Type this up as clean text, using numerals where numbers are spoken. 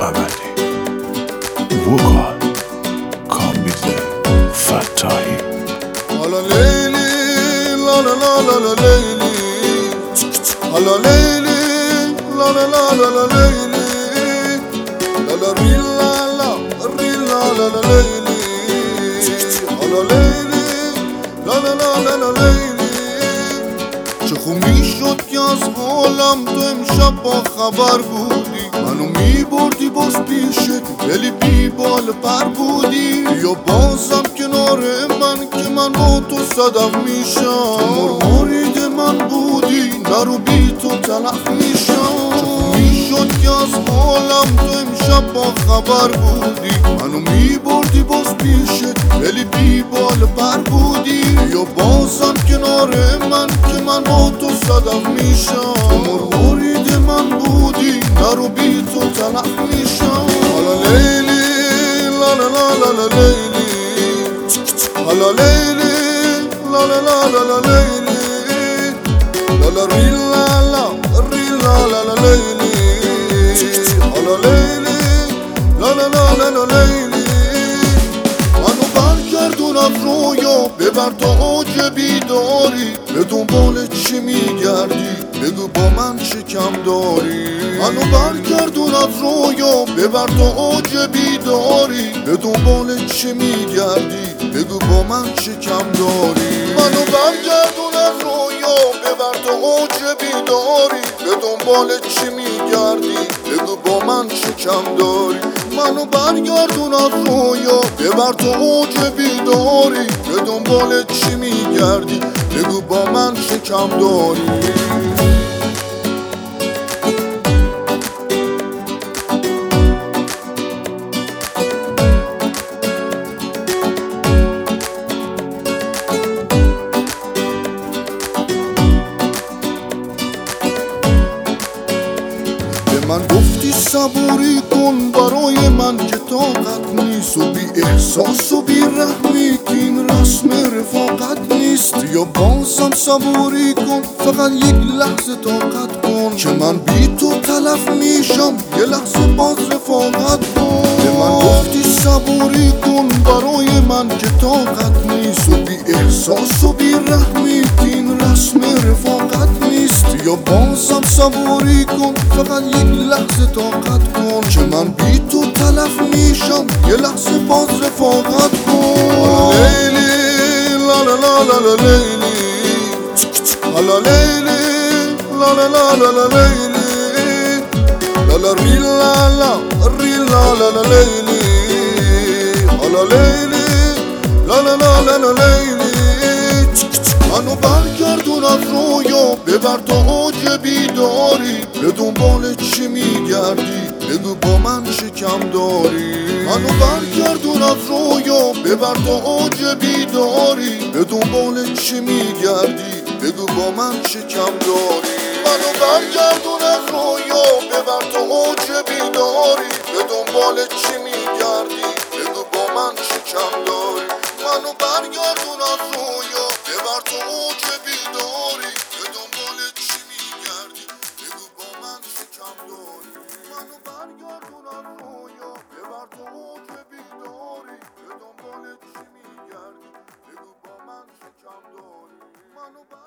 ابدی وکال کامبیز فتاحی حالا لیلی لا لا لا لا لا لیلی حالا لیلی لا لا لا لا لا لیلی لا لا ری لا لا ری لا لا لا لیلی حالا لیلی لا لا لا لا لا لیلی چه خوب میشد که از حالم تو امشب با خبر بودی منو میبردی باز پیشت ولی بی بال پر بودی یا بازم کنار من که من با تو صدف میشم تو مرمارید من بودی نرو بی تو تلف میشم چه خوب میشد که از حالم تو امشب با خبر بودی منو میبردی باز پیشت ولی بی بال پر بودی یا بازم کنار من که من با تو صدف میشم تو مرمارید من بودی نرو بی تو تلف میشم حالا لیلی لا لا لا لا لا لیلی حالا لیلی لا لا لا لا لا لیلی لا لا ری لا لا ری لا لا لا لیلی حالا لیلی لا لا لا لا لا لیلی منو برگردون از رویا ببر تا اوج بیداری به دنبال چی میگردی بگو با من چه کم داری منو برگردون از رویا ببر تا اوج بیداری به دنبال چی میگردی بگو با من چه کم داری منو برگردون از رویا ببر تا اوج بیداری به دنبال چی میگردی بگو با من چه کم داری منو برگردون از رویا ببر تا اوج بیداری به دنبال چی میگردی بگو با من چه کم داری من گفتی صبوری کن برای من که طاقت نیست و بی احساس و بی رحمی که این رسم رفاقت نیست یا بازم صبوری کن فقط یک لحظه طاقت کن که من بی تو تلف میشم یه لحظه باز رفاقت کن من گفتی صبوری کن برای من که طاقت نیست و بی احساس و بی رحمی که این رسم رفاقت نیست یا بازم صبوری کن فقط یک لحظه طاقت کن که من بی تو تلف میشم یه لحظه باز رفاقت کن لیلی لا لا لا لا لا لیلی حالا لیلی لا لا لا لا لا لیلی لا لا ری لا لا ری لا لا لا لیلی حالا لیلی لا لا لا لا لا لیلی منو برگردون از رویا ببر تا اوج بیداری به دنبال چی میگردی بگو با من چه کم داری منو برگردون از رویا ببر تا اوج بیداری به دنبال چی میگردی بگو با من چه کم داری منو برگردون از رویا ببر تا اوج بیداری به دنبال چی میگردی بگو با من چه کم داری منو برگردون از رویا ببر تا اوج بیداری به دنبال چی میگردی بگو با من چه کم داری منو برگردون از رویا ببر تا اوج بیداری به دنبال چی میگردی بگو با من چه کم داری